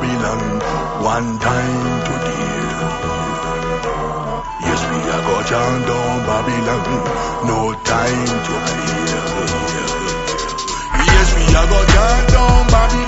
Babylon one time today. Yes, we are go chant down Babylon, no time to play. Yes, we are go chant down Babylon.